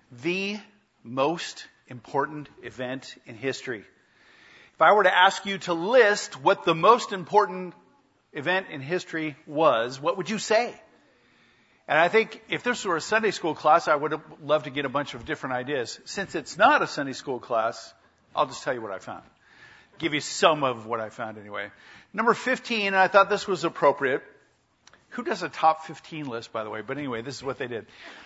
the most important event in history. If I were to ask you to list what the most important event in history was, what would you say? And I think if this were a Sunday school class, I would have loved to get a bunch of different ideas. Since it's not a Sunday school class, I'll just tell you what I found. Give you some of what I found anyway. Number 15, and I thought this was appropriate. Who does a top 15 list, by the way? But anyway, this is what they did.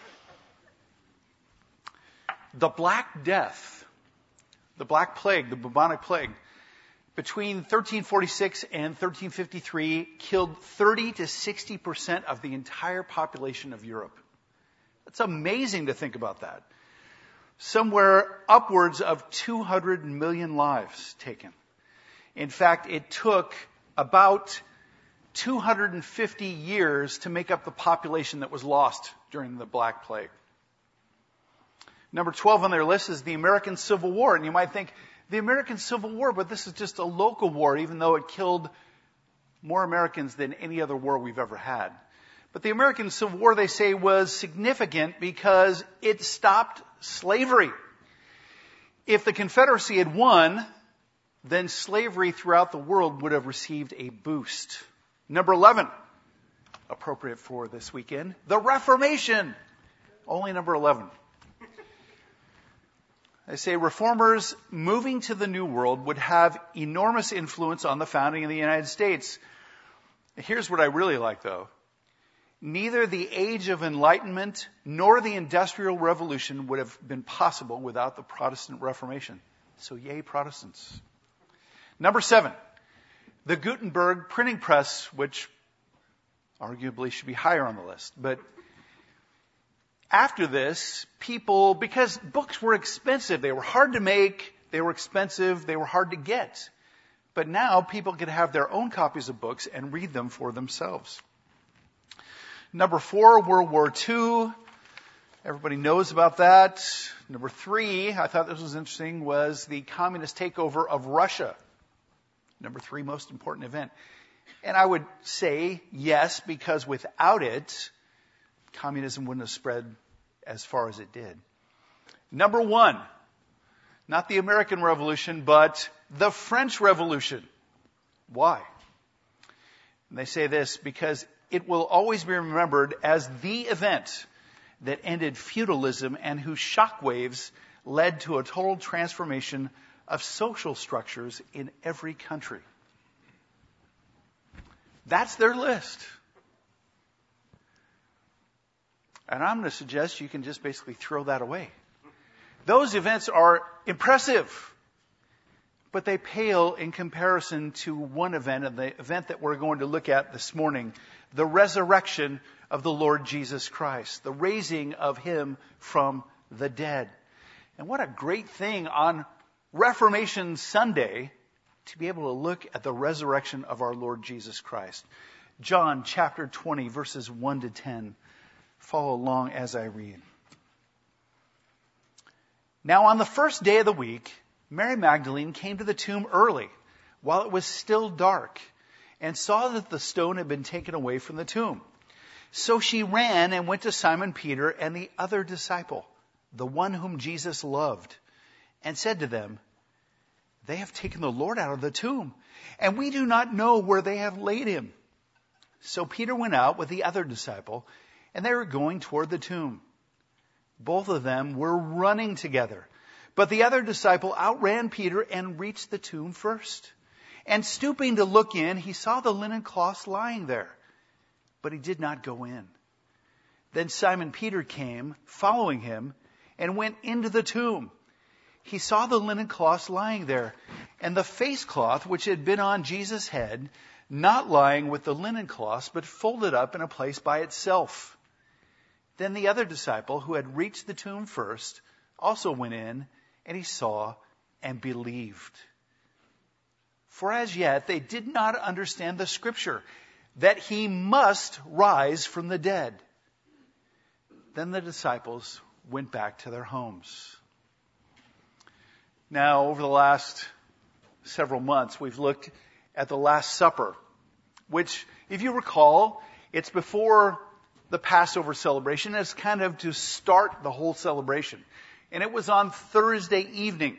The Black Death, the Black Plague, the bubonic plague, between 1346 and 1353 killed 30 to 60% of the entire population of Europe. That's amazing to think about that. Somewhere upwards of 200 million lives taken. In fact, it took about 250 years to make up the population that was lost during the Black Plague. Number 12 on their list is the American Civil War. And you might think, the American Civil War, but this is just a local war, even though it killed more Americans than any other war we've ever had. But the American Civil War, they say, was significant because it stopped slavery. If the Confederacy had won, then slavery throughout the world would have received a boost. Number 11, appropriate for this weekend, the Reformation. Only number 11. They say reformers moving to the New World would have enormous influence on the founding of the United States. Here's what I really like, though. Neither the Age of Enlightenment nor the Industrial Revolution would have been possible without the Protestant Reformation. So yay, Protestants. Number 7, the Gutenberg printing press, which arguably should be higher on the list. But after this, people, because books were expensive, they were hard to make, they were expensive, they were hard to get. But now people could have their own copies of books and read them for themselves. Number 4, World War II. Everybody knows about that. Number 3, I thought this was interesting, was the communist takeover of Russia. Number 3 most important event. And I would say yes, because without it, communism wouldn't have spread as far as it did. Number 1, not the American Revolution, but the French Revolution. Why? And they say this because it will always be remembered as the event that ended feudalism and whose shockwaves led to a total transformation of social structures in every country. That's their list. And I'm going to suggest you can just basically throw that away. Those events are impressive, but they pale in comparison to one event, and the event that we're going to look at this morning, the resurrection of the Lord Jesus Christ, the raising of him from the dead. And what a great thing on Reformation Sunday to be able to look at the resurrection of our Lord Jesus Christ. John chapter 20, verses 1 to 10. Follow along as I read. Now on the first day of the week, Mary Magdalene came to the tomb early, while it was still dark, and saw that the stone had been taken away from the tomb. So she ran and went to Simon Peter and the other disciple, the one whom Jesus loved, and said to them, "They have taken the Lord out of the tomb, and we do not know where they have laid him." So Peter went out with the other disciple, and they were going toward the tomb. Both of them were running together. But the other disciple outran Peter and reached the tomb first. And stooping to look in, he saw the linen cloths lying there. But he did not go in. Then Simon Peter came, following him, and went into the tomb. He saw the linen cloths lying there, and the face cloth which had been on Jesus' head, not lying with the linen cloths, but folded up in a place by itself. Then the other disciple, who had reached the tomb first, also went in, and he saw and believed. For as yet they did not understand the scripture, that he must rise from the dead. Then the disciples went back to their homes. Now, over the last several months, we've looked at the Last Supper, which, if you recall, it's before the Passover celebration as kind of to start the whole celebration. And it was on Thursday evening.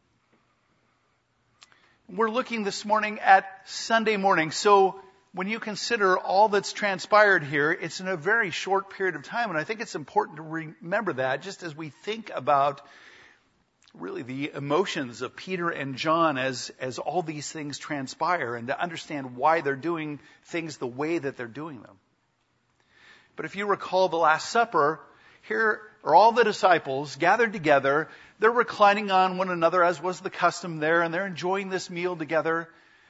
We're looking this morning at Sunday morning. So when you consider all that's transpired here, it's in a very short period of time. And I think it's important to remember that just as we think about really the emotions of Peter and John as all these things transpire, and to understand why they're doing things the way that they're doing them. But if you recall the Last Supper, here are all the disciples gathered together. They're reclining on one another, as was the custom there, and they're enjoying this meal together.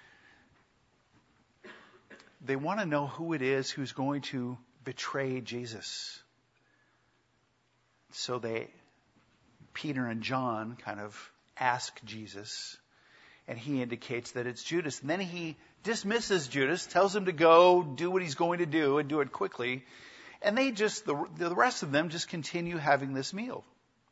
They want to know who it is who's going to betray Jesus. So Peter and John kind of ask Jesus, and he indicates that it's Judas. And then he dismisses Judas, tells him to go do what he's going to do and do it quickly. And the rest of them just continue having this meal.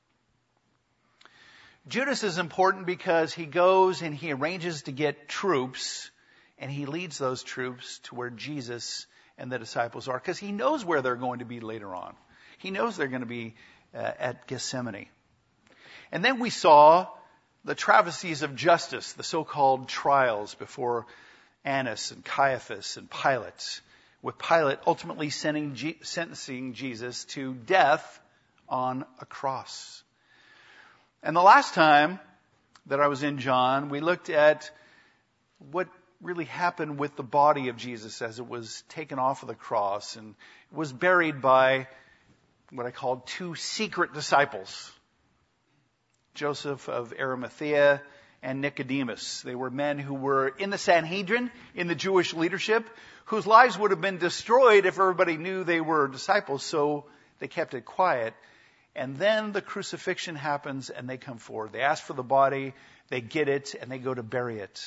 Judas is important because he goes and he arranges to get troops, and he leads those troops to where Jesus and the disciples are, because he knows where they're going to be later on. He knows they're going to be at Gethsemane. And then we saw the travesties of justice, the so-called trials before Annas and Caiaphas and Pilate, with Pilate ultimately sentencing Jesus to death on a cross. And the last time that I was in John, we looked at what really happened with the body of Jesus as it was taken off of the cross and was buried by what I called two secret disciples, Joseph of Arimathea and Nicodemus. They were men who were in the Sanhedrin, in the Jewish leadership, whose lives would have been destroyed if everybody knew they were disciples, so they kept it quiet. And then the crucifixion happens and they come forward. They ask for the body, they get it, and they go to bury it.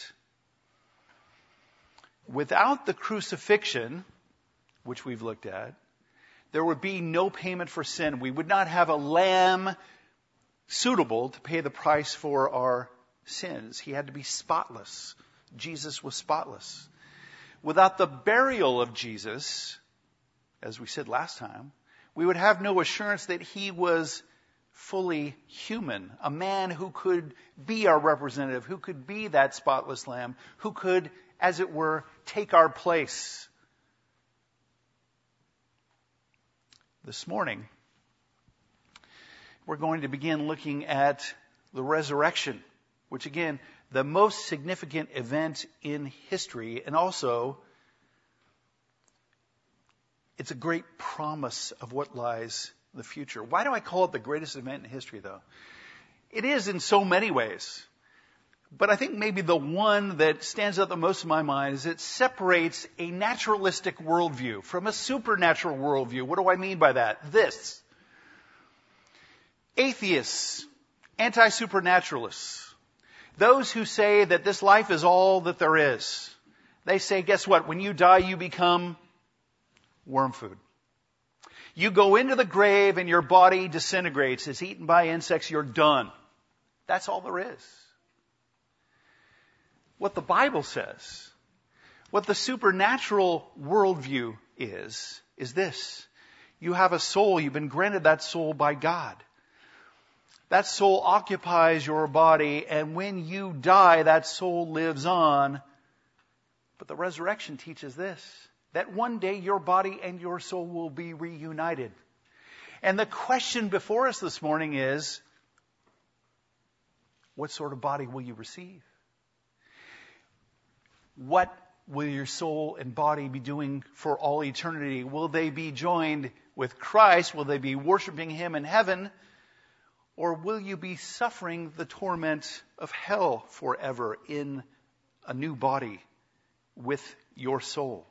Without the crucifixion, which we've looked at, there would be no payment for sin. We would not have a lamb suitable to pay the price for our sins. He had to be spotless. Jesus was spotless. Without the burial of Jesus, as we said last time, we would have no assurance that he was fully human, a man who could be our representative, who could be that spotless lamb, who could, as it were, take our place. This morning, we're going to begin looking at the resurrection, which again, the most significant event in history, and also it's a great promise of what lies in the future. Why do I call it the greatest event in history, though? It is in so many ways. But I think maybe the one that stands out the most in my mind is it separates a naturalistic worldview from a supernatural worldview. What do I mean by that? This. Atheists, anti-supernaturalists, those who say that this life is all that there is. They say, guess what? When you die, you become worm food. You go into the grave and your body disintegrates. It's eaten by insects. You're done. That's all there is. What the Bible says, what the supernatural worldview is this. You have a soul. You've been granted that soul by God. That soul occupies your body, and when you die, that soul lives on. But the resurrection teaches this, that one day your body and your soul will be reunited. And the question before us this morning is, what sort of body will you receive? What will your soul and body be doing for all eternity? Will they be joined with Christ? Will they be worshiping him in heaven? Or will you be suffering the torment of hell forever in a new body with your soul?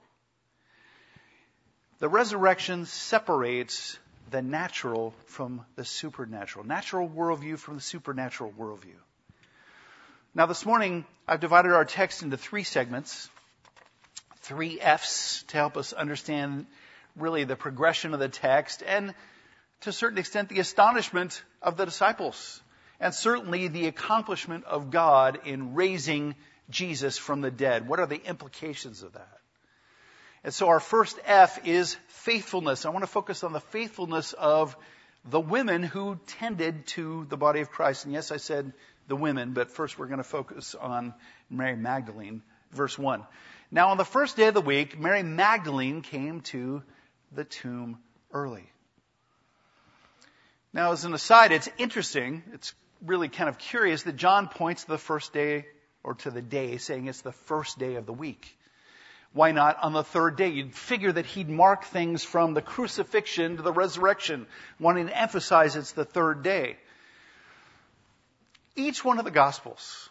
The resurrection separates the natural from the supernatural. Natural worldview from the supernatural worldview. Now this morning, I've divided our text into three segments, three F's, to help us understand really the progression of the text and to a certain extent the astonishment of the disciples and certainly the accomplishment of God in raising Jesus from the dead. What are the implications of that? And so our first F is faithfulness. I want to focus on the faithfulness of the women who tended to the body of Christ. And yes, I said the women, but first we're going to focus on Mary Magdalene, verse 1. Now on the first day of the week, Mary Magdalene came to the tomb early. Now as an aside, it's interesting, it's really kind of curious that John points to the first day, or to the day, saying it's the first day of the week. Why not on the third day? You'd figure that he'd mark things from the crucifixion to the resurrection, wanting to emphasize it's the third day. Each one of the Gospels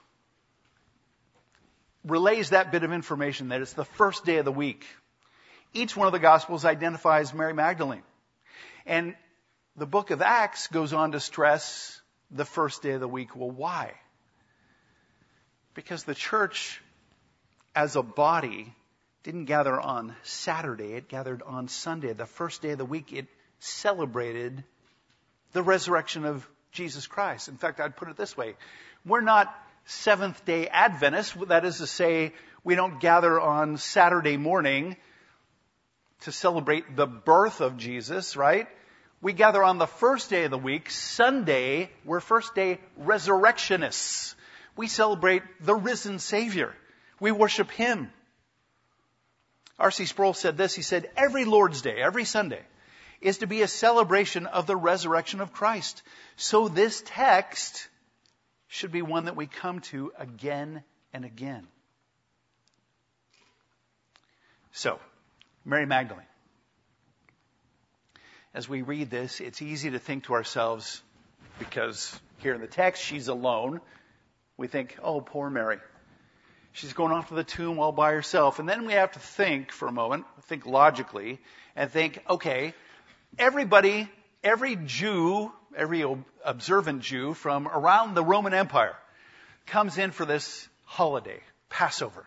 relays that bit of information that it's the first day of the week. Each one of the Gospels identifies Mary Magdalene. And the book of Acts goes on to stress the first day of the week. Well, why? Because the church as a body didn't gather on Saturday, it gathered on Sunday. The first day of the week, it celebrated the resurrection of Jesus Christ. In fact, I'd put it this way. We're not Seventh-day Adventists. That is to say, we don't gather on Saturday morning to celebrate the birth of Jesus, right? We gather on the first day of the week, Sunday. We're first-day resurrectionists. We celebrate the risen Savior. We worship Him. R.C. Sproul said this. He said, every Lord's Day, every Sunday, is to be a celebration of the resurrection of Christ. So this text should be one that we come to again and again. So, Mary Magdalene. As we read this, it's easy to think to ourselves, because here in the text, she's alone. We think, oh, poor Mary. She's going off to the tomb all by herself. And then we have to think for a moment, think logically, and think, okay, everybody, every Jew, every observant Jew from around the Roman Empire comes in for this holiday, Passover.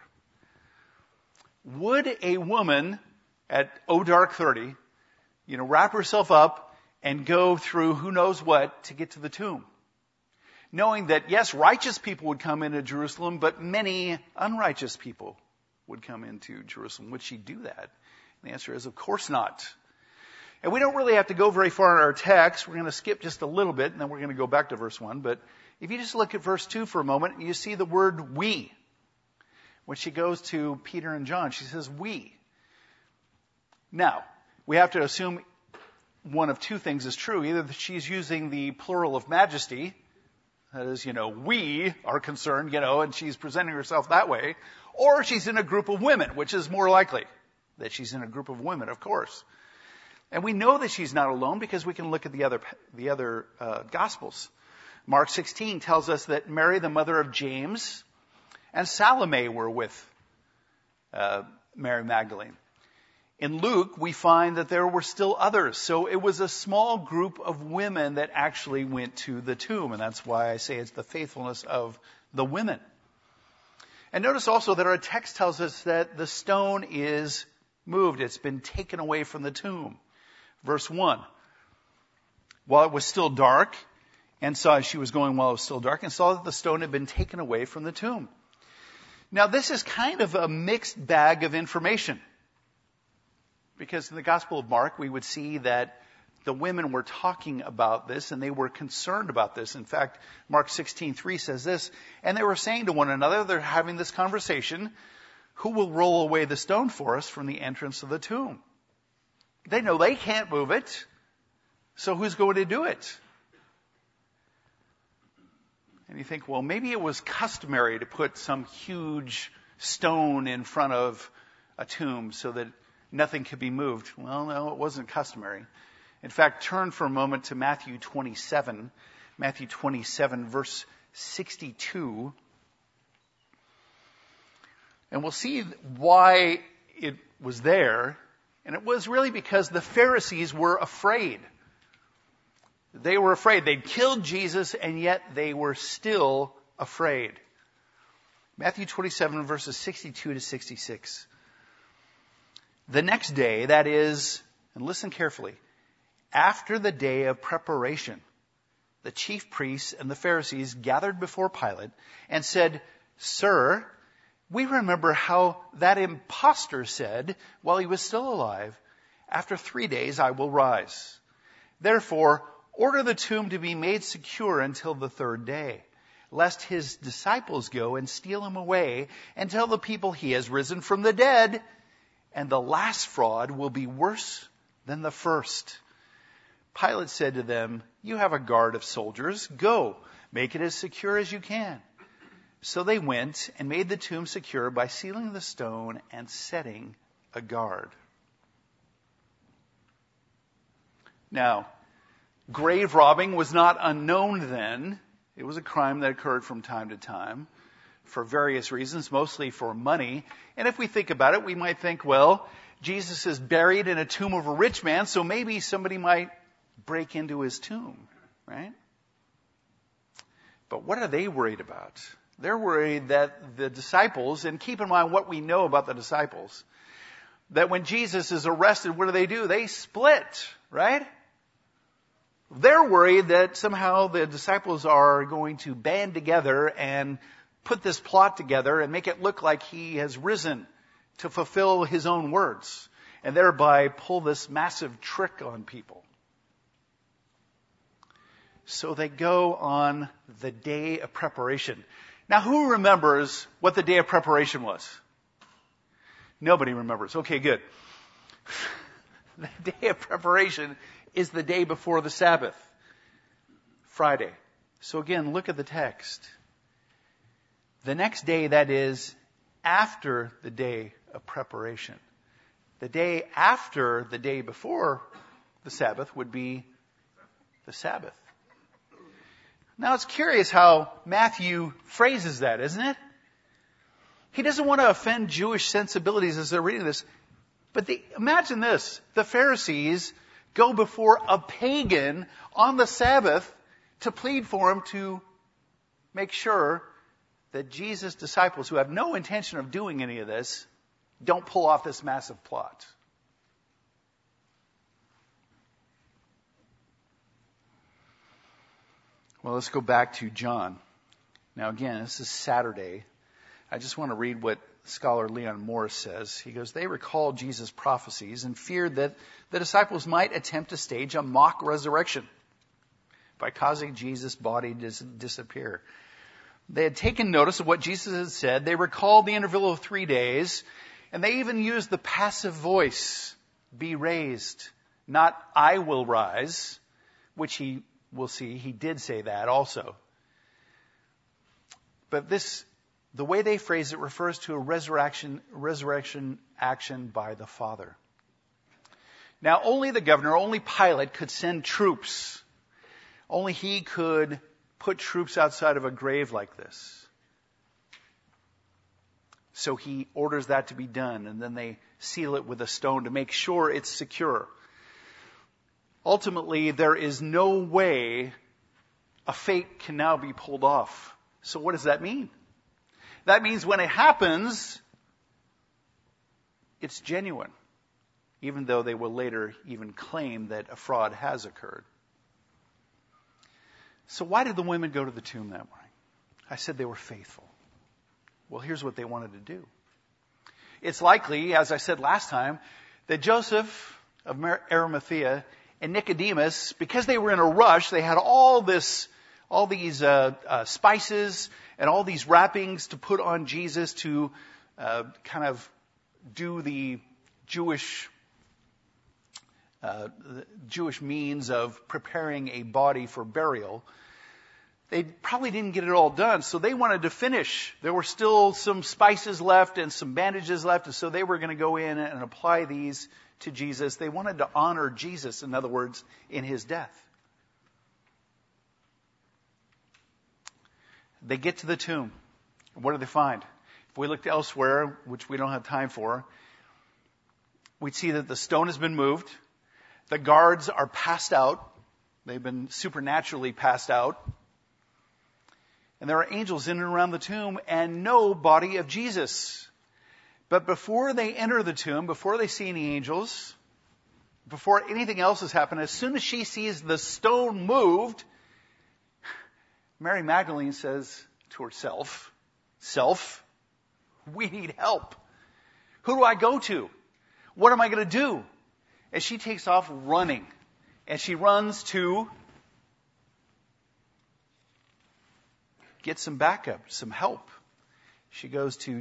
Would a woman at dark 30, wrap herself up and go through who knows what to get to the tomb? Knowing that, yes, righteous people would come into Jerusalem, but many unrighteous people would come into Jerusalem. Would she do that? And the answer is, of course not. And we don't really have to go very far in our text. We're going to skip just a little bit, and then we're going to go back to verse 1. But if you just look at verse 2 for a moment, you see the word we. When she goes to Peter and John, she says we. Now, we have to assume one of two things is true. Either that she's using the plural of majesty, that is, we are concerned, and she's presenting herself that way. Or she's in a group of women, which is more likely that she's in a group of women, of course. And we know that she's not alone because we can look at the other Gospels. Mark 16 tells us that Mary, the mother of James, and Salome were with Mary Magdalene. In Luke, we find that there were still others. So it was a small group of women that actually went to the tomb. And that's why I say it's the faithfulness of the women. And notice also that our text tells us that the stone is moved. It's been taken away from the tomb. Verse 1. While it was still dark, and saw she was going while it was still dark, and saw that the stone had been taken away from the tomb. Now this is kind of a mixed bag of information. Because in the Gospel of Mark, we would see that the women were talking about this and they were concerned about this. In fact, Mark 16:3 says this, and they were saying to one another, they're having this conversation, who will roll away the stone for us from the entrance of the tomb? They know they can't move it, so who's going to do it? And you think, well, maybe it was customary to put some huge stone in front of a tomb so that nothing could be moved. Well, no, it wasn't customary. In fact, turn for a moment to Matthew 27. Matthew 27, verse 62. And we'll see why it was there. And it was really because the Pharisees were afraid. They were afraid. They'd killed Jesus, and yet they were still afraid. Matthew 27, verses 62 to 66. The next day, that is, and listen carefully, after the day of preparation, the chief priests and the Pharisees gathered before Pilate and said, Sir, we remember how that impostor said, while he was still alive, "After 3 days I will rise. Therefore, order the tomb to be made secure until the third day, lest his disciples go and steal him away and tell the people he has risen from the dead, and the last fraud will be worse than the first." Pilate said to them, "You have a guard of soldiers. Go, make it as secure as you can." So they went and made the tomb secure by sealing the stone and setting a guard. Now, grave robbing was not unknown then. It was a crime that occurred from time to time for various reasons, mostly for money. And if we think about it, we might think, well, Jesus is buried in a tomb of a rich man, so maybe somebody might break into his tomb, right? But what are they worried about? They're worried that the disciples, and keep in mind what we know about the disciples, that when Jesus is arrested, what do? They split, right? They're worried that somehow the disciples are going to band together and put this plot together and make it look like he has risen to fulfill his own words, and thereby pull this massive trick on people. So they go on the day of preparation. Now, who remembers what the day of preparation was? Nobody remembers. Okay, good. The day of preparation is the day before the Sabbath, Friday. So again, look at the text. The next day, that is, after the day of preparation. The day after the day before the Sabbath would be the Sabbath. Now, it's curious how Matthew phrases that, isn't it? He doesn't want to offend Jewish sensibilities as they're reading this. But imagine this. The Pharisees go before a pagan on the Sabbath to plead for him to make sure that Jesus' disciples, who have no intention of doing any of this, don't pull off this massive plot. Well, let's go back to John. Now again, this is Saturday. I just want to read what scholar Leon Morris says. He goes, "They recalled Jesus' prophecies and feared that the disciples might attempt to stage a mock resurrection by causing Jesus' body to disappear. They had taken notice of what Jesus had said. They recalled the interval of 3 days, and they even used the passive voice, 'be raised,' not 'I will rise,' which we'll see, he did say that also. But the way they phrase it refers to a resurrection action by the Father. Now, only the governor, only Pilate could send troops. Only he could put troops outside of a grave like this. So he orders that to be done, and then they seal it with a stone to make sure it's secure. Ultimately, there is no way a fate can now be pulled off. So what does that mean? That means when it happens, it's genuine, even though they will later even claim that a fraud has occurred. So why did the women go to the tomb that morning? I said they were faithful. Well, here's what they wanted to do. It's likely, as I said last time, that Joseph of Arimathea and Nicodemus, because they were in a rush, they had all these spices and all these wrappings to put on Jesus to kind of do the Jewish means of preparing a body for burial. They probably didn't get it all done, so they wanted to finish. There were still some spices left and some bandages left, and so they were going to go in and apply these to Jesus. They wanted to honor Jesus, in other words, in his death. They get to the tomb. What do they find? If we looked elsewhere, which we don't have time for, we'd see that the stone has been moved. The guards are passed out. They've been supernaturally passed out. And there are angels in and around the tomb and no body of Jesus. But before they enter the tomb, before they see any angels, before anything else has happened, as soon as she sees the stone moved, Mary Magdalene says to herself, "Self, We need help. Who do I go to? What am I going to do? And she takes off running. And she runs to get some backup, some help. She goes to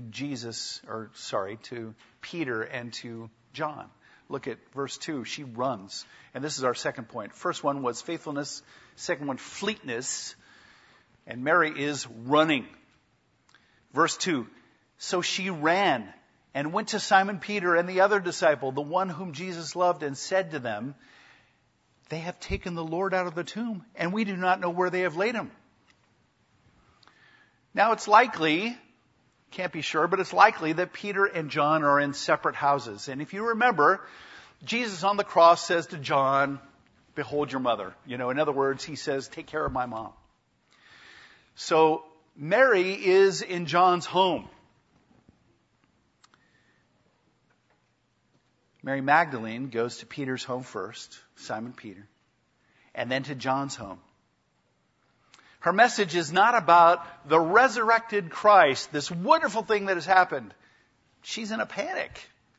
to Peter and to John. Look at verse 2. She runs. And this is our second point. First one was faithfulness. Second one, fleetness. And Mary is running. Verse 2. So she ran and went to Simon Peter and the other disciple, the one whom Jesus loved, and said to them, they have taken the Lord out of the tomb, and we do not know where they have laid him. Now it's likely, can't be sure, but it's likely that Peter and John are in separate houses. And if you remember, Jesus on the cross says to John, behold your mother. In other words, he says, take care of my mom. So Mary is in John's home. Mary Magdalene goes to Peter's home first, Simon Peter, and then to John's home. Her message is not about the resurrected Christ, this wonderful thing that has happened. She's in a panic.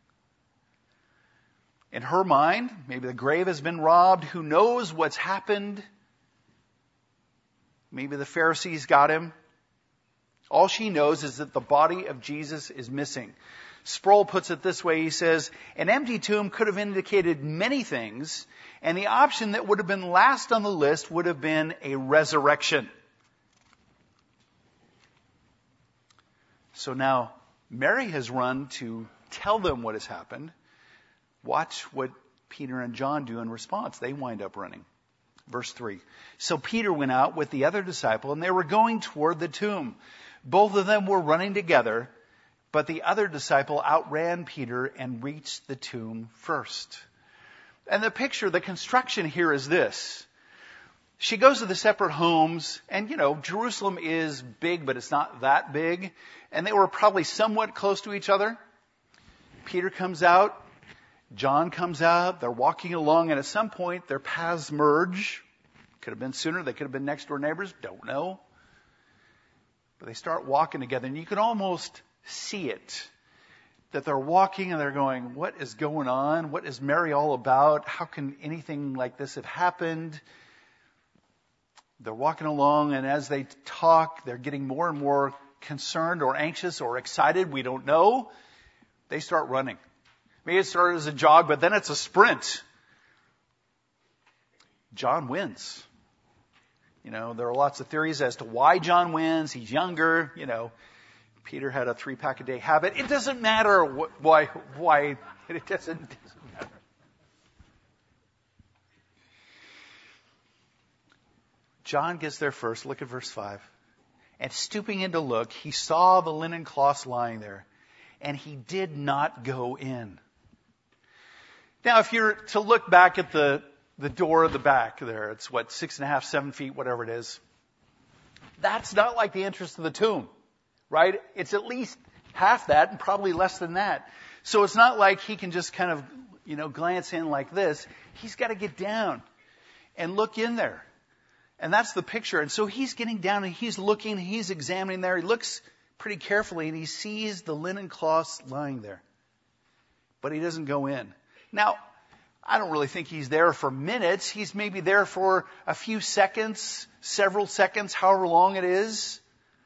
In her mind, maybe the grave has been robbed. Who knows what's happened? Maybe the Pharisees got him. All she knows is that the body of Jesus is missing. Sproul puts it this way. He says, an empty tomb could have indicated many things, and the option that would have been last on the list would have been a resurrection. So now Mary has run to tell them what has happened. Watch what Peter and John do in response. They wind up running. Verse 3. So Peter went out with the other disciple, and they were going toward the tomb. Both of them were running together, but the other disciple outran Peter and reached the tomb first. And the picture, the construction here is this. She goes to the separate homes, and Jerusalem is big, but it's not that big. And they were probably somewhat close to each other. Peter comes out. John comes out. They're walking along, and at some point their paths merge. Could have been sooner. They could have been next door neighbors. Don't know. But they start walking together, and you can almost see it. That they're walking and they're going, what is going on? What is Mary all about? How can anything like this have happened? They're walking along, and as they talk, they're getting more and more concerned or anxious or excited. We don't know. They start running. Maybe it started as a jog, but then it's a sprint. John wins. There are lots of theories as to why John wins. He's younger, Peter had a 3-pack-a-day habit. It doesn't matter why. It doesn't matter. John gets there first. Look at verse 5. And stooping in to look, he saw the linen cloths lying there, and he did not go in. Now, if you're to look back at the door of the back there, it's 6.5, 7 feet, whatever it is. That's not like the entrance to the tomb. Right? It's at least half that and probably less than that. So it's not like he can just kind of, glance in like this. He's got to get down and look in there. And that's the picture. And so he's getting down and he's looking, he's examining there. He looks pretty carefully and he sees the linen cloths lying there. But he doesn't go in. Now, I don't really think he's there for minutes. He's maybe there for a few seconds, several seconds, however long it is.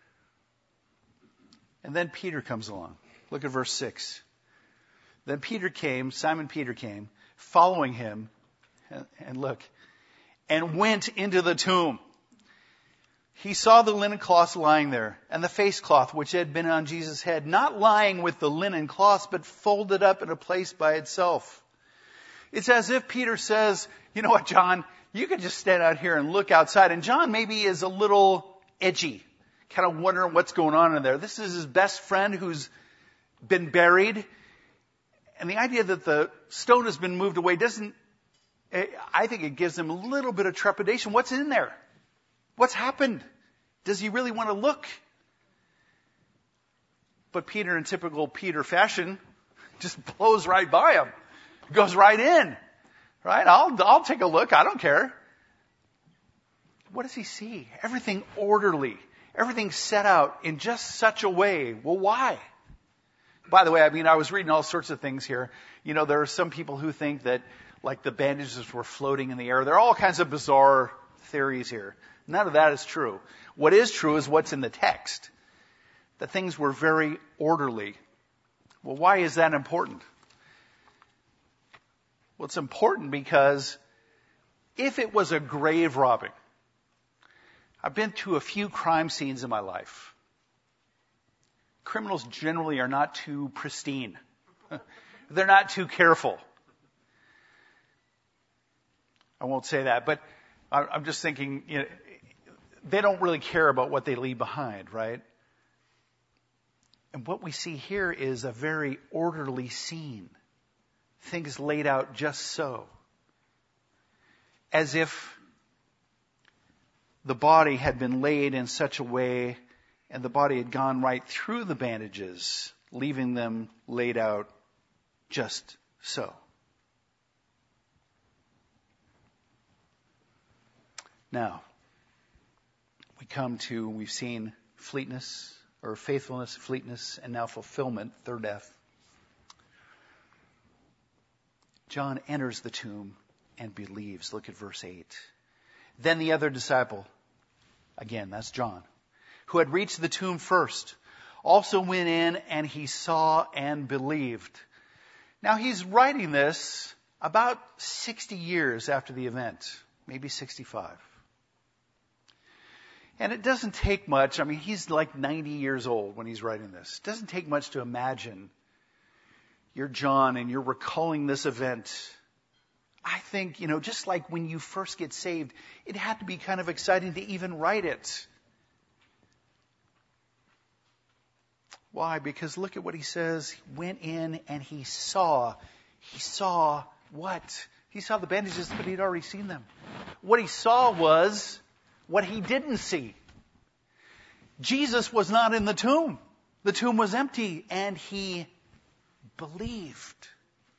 And then Peter comes along. Look at verse 6. Then Simon Peter came, following him, and look, and went into the tomb. He saw the linen cloths lying there, and the face cloth which had been on Jesus' head, not lying with the linen cloths, but folded up in a place by itself. It's as if Peter says, you know what, John, you could just stand out here and look outside. And John maybe is a little edgy, kind of wondering what's going on in there. This is his best friend who's been buried. And the idea that the stone has been moved away I think it gives him a little bit of trepidation. What's in there? What's happened? Does he really want to look? But Peter, in typical Peter fashion, just blows right by him. Goes right in. Right? I'll take a look. I don't care. What does he see? Everything orderly. Everything set out in just such a way. Well, why? By the way, I was reading all sorts of things here. There are some people who think that, like, the bandages were floating in the air. There are all kinds of bizarre theories here. None of that is true. What is true is what's in the text. That things were very orderly. Well, why is that important? Well, it's important because if it was a grave robbing, I've been to a few crime scenes in my life. Criminals generally are not too pristine. They're not too careful. I won't say that, but I'm just thinking, they don't really care about what they leave behind, right? And what we see here is a very orderly scene. Things laid out just so. As if the body had been laid in such a way and the body had gone right through the bandages, leaving them laid out just so. Now, we've seen faithfulness, fleetness, and now fulfillment, third F. John enters the tomb and believes. Look at verse 8. Then the other disciple, again, that's John, who had reached the tomb first, also went in and he saw and believed. Now he's writing this about 60 years after the event, maybe 65. And it doesn't take much. He's like 90 years old when he's writing this. It doesn't take much to imagine you're John and you're recalling this event. I think, just like when you first get saved, it had to be kind of exciting to even write it. Why? Because look at what he says. He went in and he saw. He saw what? He saw the bandages, but he'd already seen them. What he saw was what he didn't see. Jesus was not in the tomb. The tomb was empty, and he believed.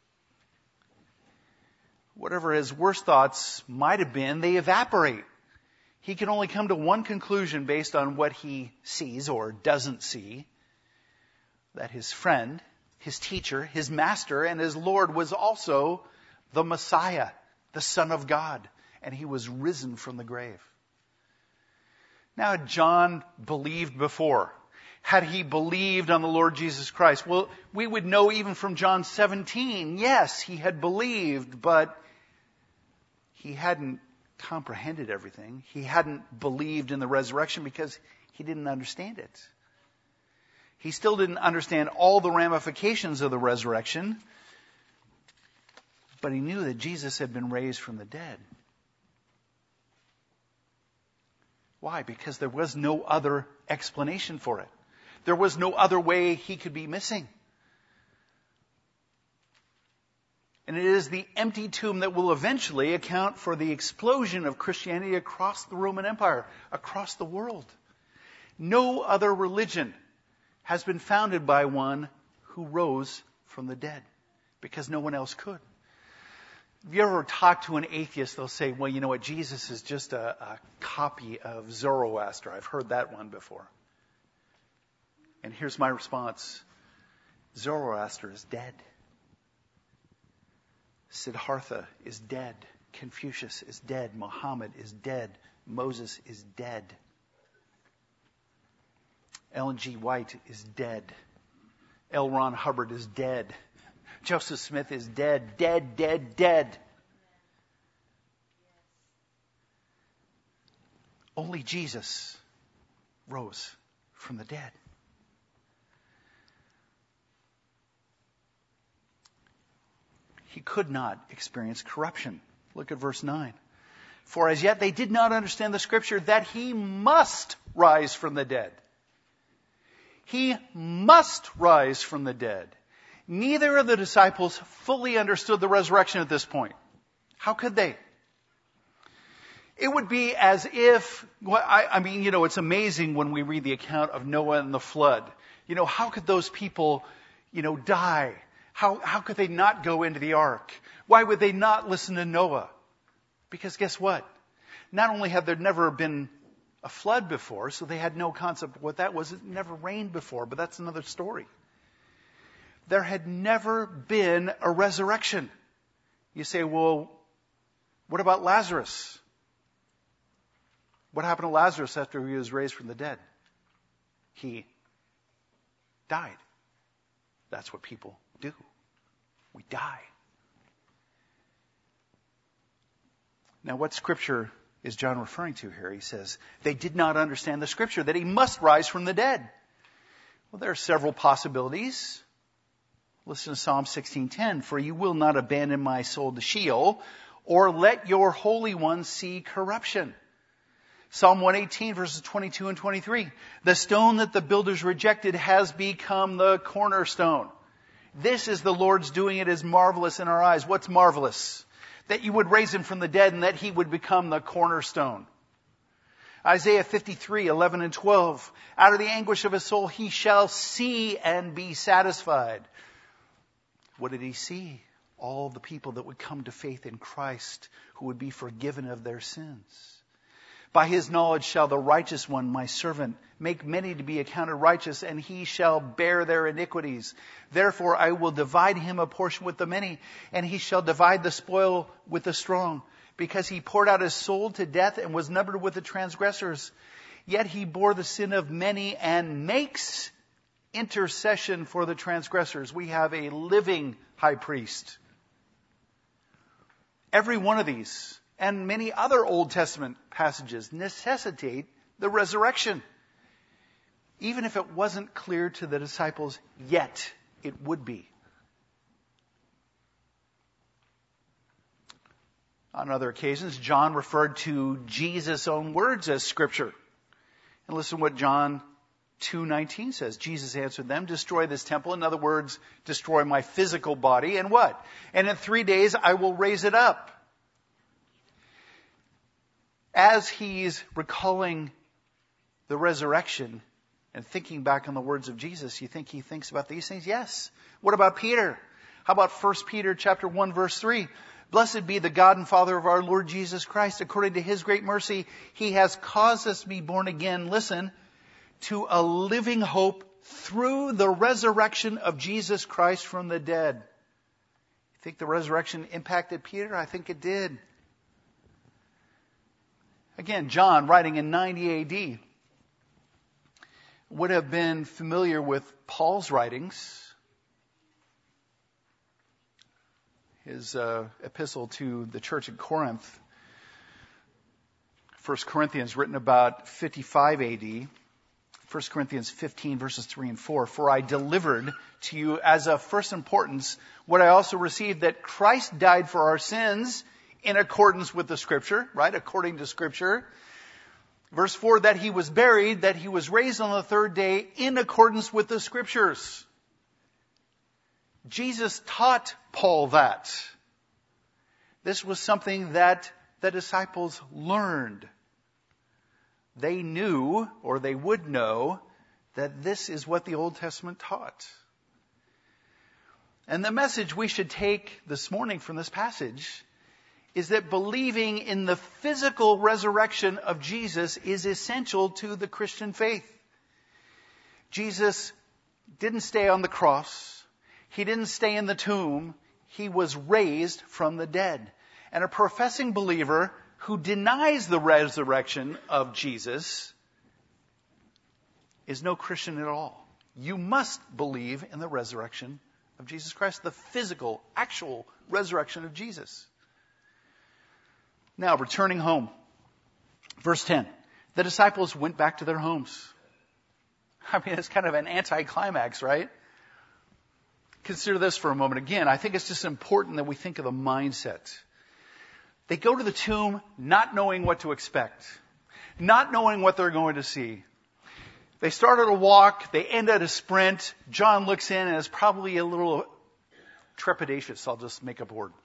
Whatever his worst thoughts might have been, they evaporate. He can only come to one conclusion based on what he sees or doesn't see. That his friend, his teacher, his master, and his Lord was also the Messiah, the Son of God, and he was risen from the grave. Now, had John believed before? Had he believed on the Lord Jesus Christ? Well, we would know even from John 17, yes, he had believed, but he hadn't comprehended everything. He hadn't believed in the resurrection because he didn't understand it. He still didn't understand all the ramifications of the resurrection, but he knew that Jesus had been raised from the dead. Why? Because there was no other explanation for it. There was no other way he could be missing. And it is the empty tomb that will eventually account for the explosion of Christianity across the Roman Empire, across the world. No other religion has been founded by one who rose from the dead, because no one else could. If you ever talk to an atheist, they'll say, well, you know what, Jesus is just a copy of Zoroaster. I've heard that one before. And here's my response. Zoroaster is dead. Siddhartha is dead. Confucius is dead. Muhammad is dead. Moses is dead. Ellen G. White is dead. L. Ron Hubbard is dead. Joseph Smith is dead. Dead, dead, dead. Only Jesus rose from the dead. He could not experience corruption. Look at verse 9. For as yet they did not understand the scripture that he must rise from the dead. He must rise from the dead. Neither of the disciples fully understood the resurrection at this point. How could they? It would be as if, it's amazing when we read the account of Noah and the flood. How could those people, die? How could they not go into the ark? Why would they not listen to Noah? Because guess what? Not only had there never been a flood before, so they had no concept of what that was. It never rained before, but that's another story. there had never been a resurrection. You say, well, what about Lazarus? What happened to Lazarus after he was raised from the dead? He died. That's what people do. We die. Now, what scripture is John referring to here? He says, they did not understand the scripture, that he must rise from the dead. Well, there are several possibilities. Listen to Psalm 16:10. For you will not abandon my soul to Sheol, or let your Holy One see corruption. Psalm 118, verses 22 and 23. The stone that the builders rejected has become the cornerstone. This is the Lord's doing. It is marvelous in our eyes. What's marvelous? That you would raise him from the dead and that he would become the cornerstone. Isaiah 53, 11 and 12. Out of the anguish of his soul he shall see and be satisfied. What did he see? All the people that would come to faith in Christ, who would be forgiven of their sins. By his knowledge shall the righteous one, my servant, make many to be accounted righteous, and he shall bear their iniquities. Therefore I will divide him a portion with the many, and he shall divide the spoil with the strong. Because he poured out his soul to death and was numbered with the transgressors. Yet he bore the sin of many and makes intercession for the transgressors. We have a living high priest. Every one of these and many other Old Testament passages necessitate the resurrection. Even if it wasn't clear to the disciples yet, it would be. On other occasions, John referred to Jesus' own words as Scripture. And listen to what John 2:19 says. Jesus answered them, destroy this temple. In other words, destroy my physical body. And what? And in 3 days I will raise it up. As he's recalling the resurrection and thinking back on the words of Jesus, you think he thinks about these things? Yes. What about Peter? How about 1 Peter chapter 1, verse 3? Blessed be the God and Father of our Lord Jesus Christ. According to his great mercy, he has caused us to be born again, listen, to a living hope through the resurrection of Jesus Christ from the dead. You think the resurrection impacted Peter? I think it did. Again, John, writing in 90 AD, would have been familiar with Paul's writings. His epistle to the church at Corinth. 1 Corinthians, written about 55 AD. 1 Corinthians 15, verses 3 and 4. For I delivered to you as of first importance what I also received, that Christ died for our sins in accordance with the Scripture, right? According to Scripture. Verse 4, that he was buried, that he was raised on the third day in accordance with the Scriptures. Jesus taught Paul that. This was something that the disciples learned. They knew, or they would know, that this is what the Old Testament taught. And the message we should take this morning from this passage is that believing in the physical resurrection of Jesus is essential to the Christian faith. Jesus didn't stay on the cross. He didn't stay in the tomb. He was raised from the dead. And a professing believer who denies the resurrection of Jesus is no Christian at all. You must believe in the resurrection of Jesus Christ, the physical, actual resurrection of Jesus. Now, returning home. Verse 10. The disciples went back to their homes. I mean, it's kind of an anticlimax, right? Consider this for a moment. Again, I think it's just important that we think of the mindset. They go to the tomb not knowing what to expect, not knowing what they're going to see. They started a walk, they end at a sprint. John looks in and is probably a little trepidatious. I'll just make up a word.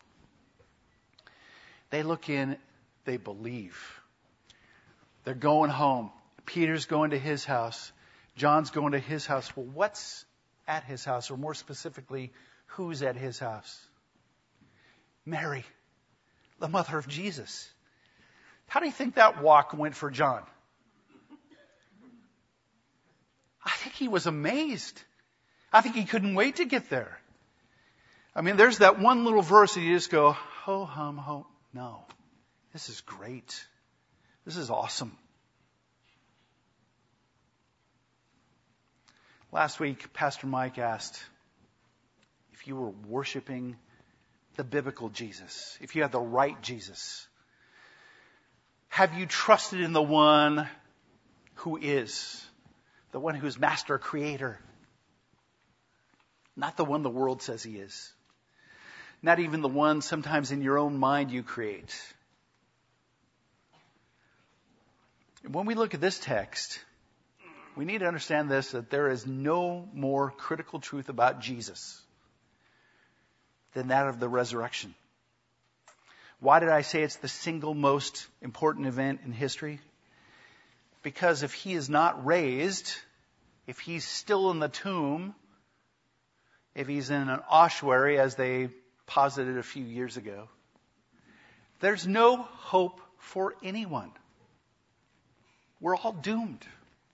They look in, they believe. They're going home. Peter's going to his house. John's going to his house. Well, what's at his house? Or more specifically, who's at his house? Mary, the mother of Jesus. How do you think that walk went for John? I think he was amazed. I think he couldn't wait to get there. I mean, there's that one little verse and you just go, ho, hum, ho. No, this is great. This is awesome. Last week, Pastor Mike asked if you were worshiping the biblical Jesus, if you had the right Jesus. Have you trusted in the one who is, the one who's master creator? Not the one the world says he is. Not even the one sometimes in your own mind you create. When we look at this text, we need to understand this, that there is no more critical truth about Jesus than that of the resurrection. Why did I say it's the single most important event in history? Because if he is not raised, if he's still in the tomb, if he's in an ossuary, as they posited a few years ago, there's no hope for anyone. We're all doomed.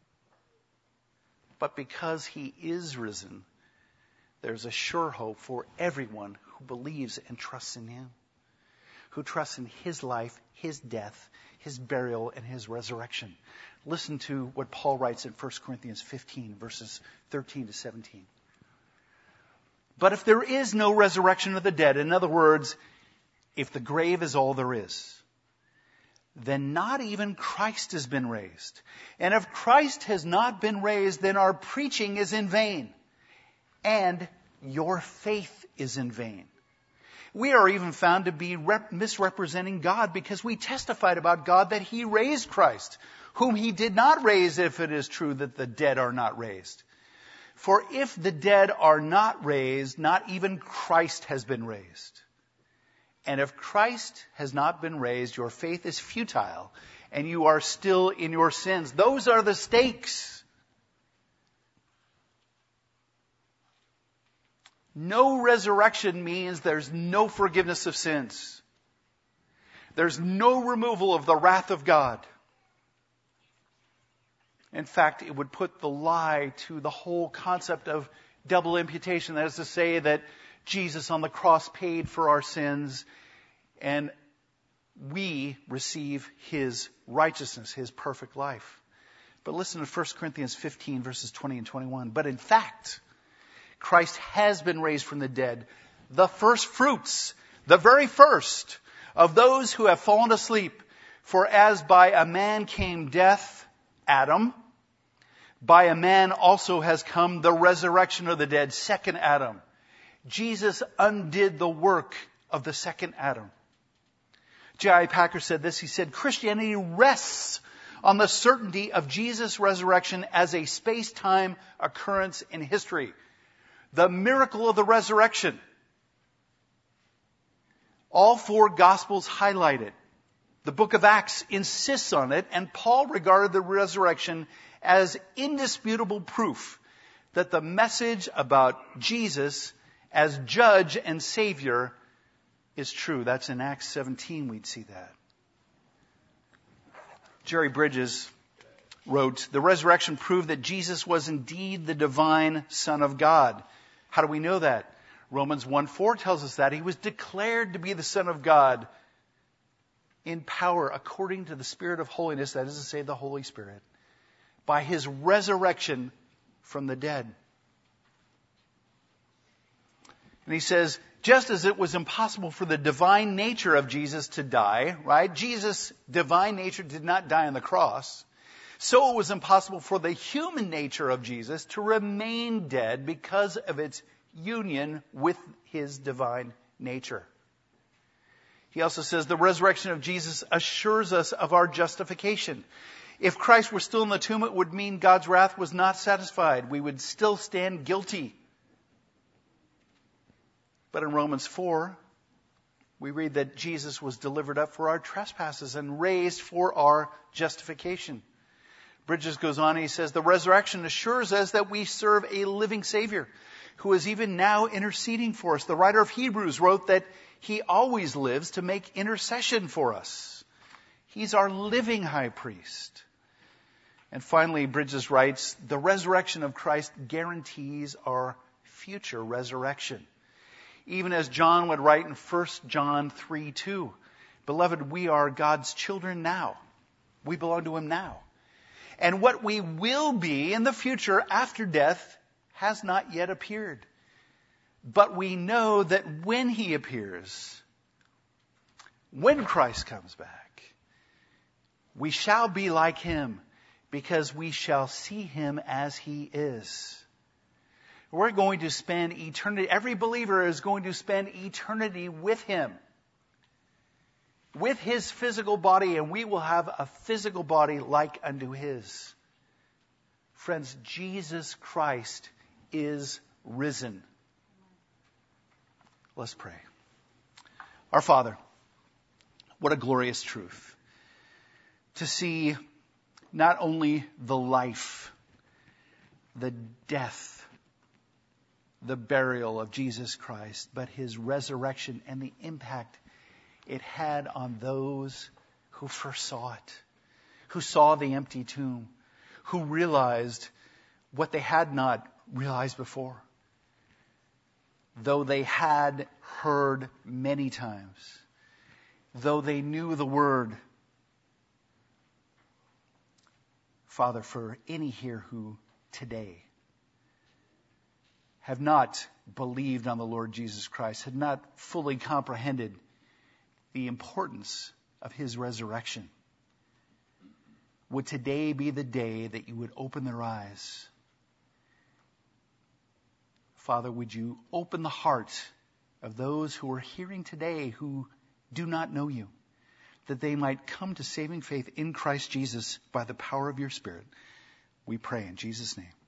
But because he is risen, there's a sure hope for everyone who believes and trusts in him, who trusts in his life, his death, his burial, and his resurrection. Listen to what Paul writes in 1 Corinthians 15, verses 13 to 17. But if there is no resurrection of the dead, in other words, if the grave is all there is, then not even Christ has been raised. And if Christ has not been raised, then our preaching is in vain, and your faith is in vain. We are even found to be misrepresenting God, because we testified about God that he raised Christ, whom he did not raise, if it is true that the dead are not raised. For if the dead are not raised, not even Christ has been raised. And if Christ has not been raised, your faith is futile, and you are still in your sins. Those are the stakes. No resurrection means there's no forgiveness of sins. There's no removal of the wrath of God. In fact, it would put the lie to the whole concept of double imputation. That is to say that Jesus on the cross paid for our sins, and we receive his righteousness, his perfect life. But listen to 1 Corinthians 15, verses 20 and 21. But in fact, Christ has been raised from the dead, the first fruits, the very first of those who have fallen asleep. For as by a man came death, Adam, by a man also has come the resurrection of the dead, second Adam. Jesus undid the work of the second Adam. J.I. Packer said this. He said, Christianity rests on the certainty of Jesus' resurrection as a space-time occurrence in history. The miracle of the resurrection. All four Gospels highlight it. The book of Acts insists on it, and Paul regarded the resurrection as indisputable proof that the message about Jesus as judge and Savior is true. That's in Acts 17, we'd see that. Jerry Bridges wrote, the resurrection proved that Jesus was indeed the divine Son of God. How do we know that? Romans 1:4 tells us that. He was declared to be the Son of God in power according to the Spirit of holiness, that is to say, the Holy Spirit, by his resurrection from the dead. And he says, just as it was impossible for the divine nature of Jesus to die, right? Jesus' divine nature did not die on the cross. So it was impossible for the human nature of Jesus to remain dead because of its union with his divine nature. He also says the resurrection of Jesus assures us of our justification. If Christ were still in the tomb, it would mean God's wrath was not satisfied. We would still stand guilty. But in Romans 4, we read that Jesus was delivered up for our trespasses and raised for our justification. Bridges goes on and he says, the resurrection assures us that we serve a living Savior who is even now interceding for us. The writer of Hebrews wrote that he always lives to make intercession for us. He's our living high priest. And finally, Bridges writes, the resurrection of Christ guarantees our future resurrection. even as John would write in 1 John 3:2. Beloved, we are God's children now. We belong to Him now. And what we will be in the future after death has not yet appeared. But we know that when He appears, when Christ comes back, we shall be like Him, because we shall see Him as He is. We're going to spend eternity, every believer is going to spend eternity with Him, with His physical body, and we will have a physical body like unto His. Friends, Jesus Christ is risen. Let's pray. Our Father, what a glorious truth to see not only the life, the death, the burial of Jesus Christ, but His resurrection and the impact it had on those who first saw it, who saw the empty tomb, who realized what they had not realized before, though they had heard many times, though they knew the word. Father, for any here who today have not believed on the Lord Jesus Christ, had not fully comprehended the importance of His resurrection, would today be the day that You would open their eyes? Father, would You open the heart of those who are hearing today who do not know You, that they might come to saving faith in Christ Jesus by the power of Your Spirit. We pray in Jesus' name.